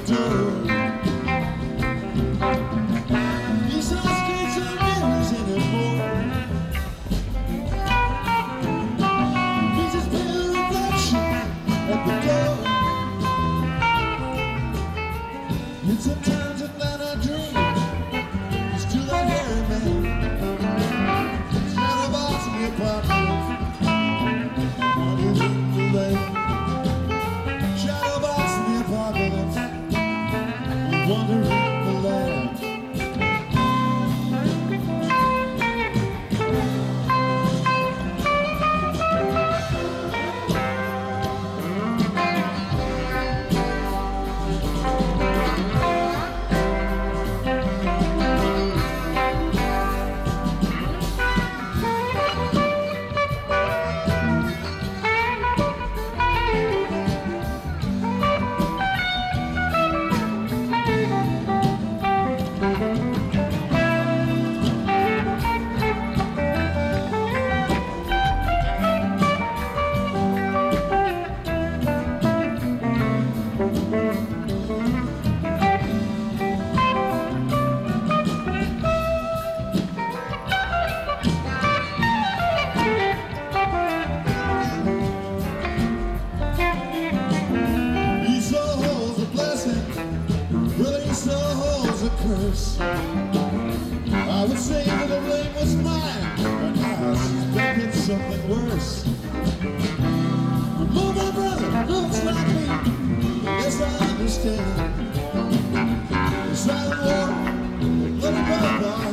door. These are streets are mirrors anymore. We just pay a reflection at the door. And sometimes at night I dream it's still that hairy man. It's not about to be a problem. Wandering the lane. Shadow box in the apocalypse. Wandering the land. Curse. I would say that the blame was mine, but now she's thinking something worse. Oh, my brother looks like me. Yes, I understand. The silent war, let it go by.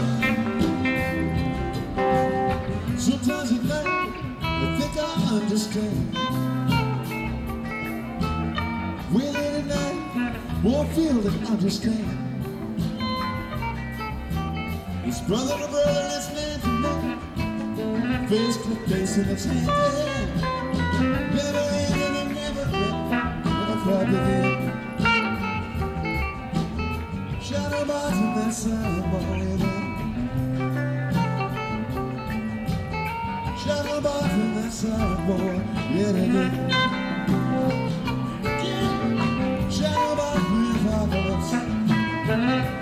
Sometimes at night, I think I understand. With it at night, won't feel it, understand. It's brother to brother, it's man to man, face to face and it's hand to hand. Never end and never end, never quite begin. Shadow box in that silent morning. Shadow box in that silent morning. Yet again. Shadow box in the apocalypse.